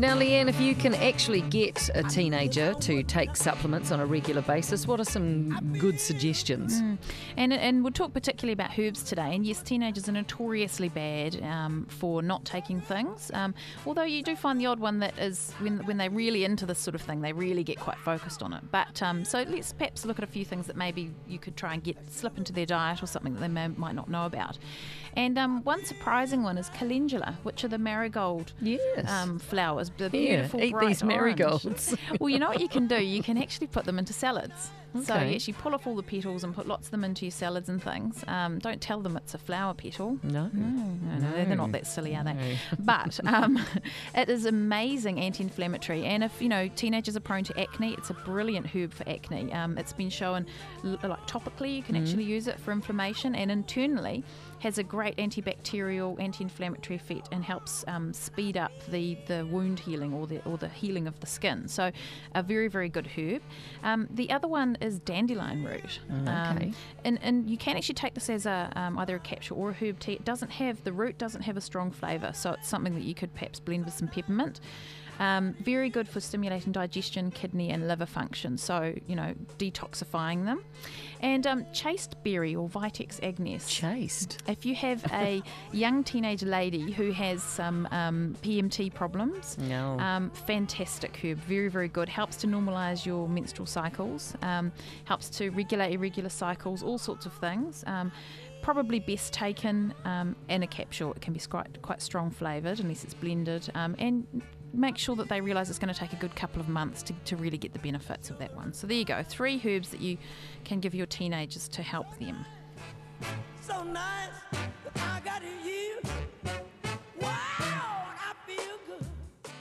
Now, Leanne, if you can actually get a teenager to take supplements on a regular basis, what are some good suggestions? And we'll talk particularly about herbs today. And yes, teenagers are notoriously bad for not taking things. Although you do find the odd one that is, when they're really into this sort of thing, they really get quite focused on it. But so let's perhaps look at a few things that maybe you could try and slip into their diet, or something that they might not know about. And one surprising one is calendula, which are the marigold flowers. The beautiful, eat bright these marigolds. Well, you know what you can do? You can actually put them into salads. Okay. So you actually pull off all the petals and put lots of them into your salads and things. Don't tell them it's a flower petal. No, they're not that silly, are they? No. But it is amazing anti-inflammatory. And if teenagers are prone to acne, it's a brilliant herb for acne. It's been shown, like topically, you can actually use it for inflammation, and internally has a great antibacterial, anti-inflammatory effect, and helps speed up the wound healing or the healing of the skin. So a very, very good herb. The other one is dandelion root. Okay. And you can actually take this as either a capsule or a herb tea. The root doesn't have a strong flavour, so it's something that you could perhaps blend with some peppermint. Very good for stimulating digestion, kidney and liver function, so detoxifying them. And chasteberry or Vitex agnus. Chaste. If you have a young teenage lady who has some PMT problems, fantastic herb, very, very good. Helps to normalise your menstrual cycles, helps to regulate irregular cycles, all sorts of things. Probably best taken in a capsule. It can be quite strong flavoured unless it's blended, and make sure that they realise it's going to take a good couple of months to really get the benefits of that one. So there you go, 3 herbs that you can give your teenagers to help them. So nice, I got you.